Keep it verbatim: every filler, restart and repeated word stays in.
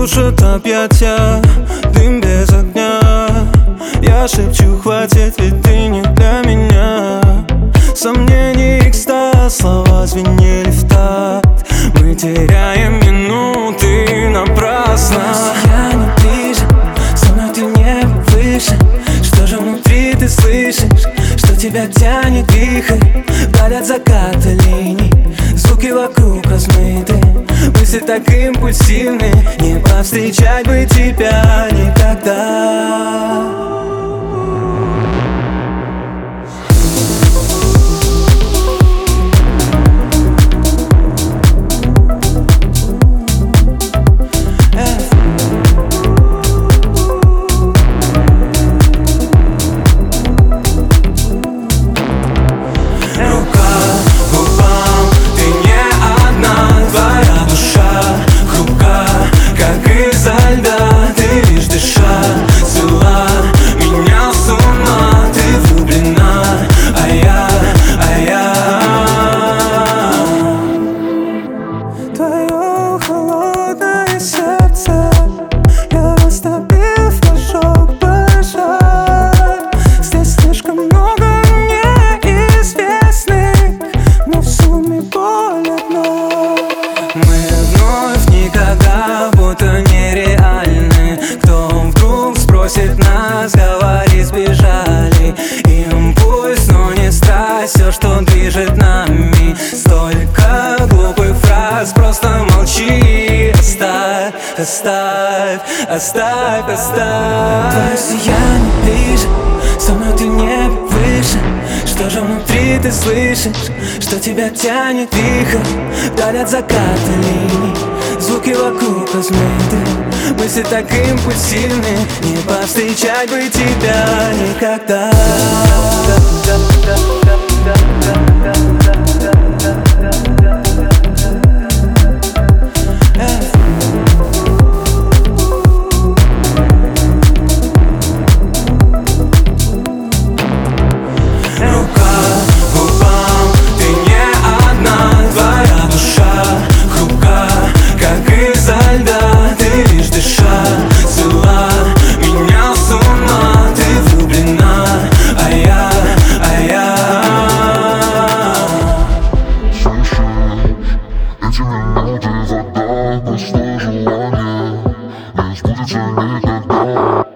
душат объятия, дым без огня. Я шепчу, хватит, ведь ты не для меня. Сомнений, экстаз, слова звенели в такт. Мы теряем минуты напрасно. Я не ближе, со мной ты не выше. Что же внутри ты слышишь? Что тебя тянет вихрь? Вдаль от заката линий, звуки вокруг размыты. Мысли так импульсивны, не повстречать бы тебя никогда. Говори, сбежали. Импульс, но не страсть. Все, что движет нами. Столько глупых фраз, просто молчи. Оставь, оставь, оставь, оставь. Твое сияние ближе, со мной ты не выше. Что же внутри ты слышишь? Что тебя тянет вихрь? Вдаль от заката линий, звуки вокруг размыты. Мысли так импульсивны, не повстречать бы тебя никогда. Простое желание не сбудется никогда.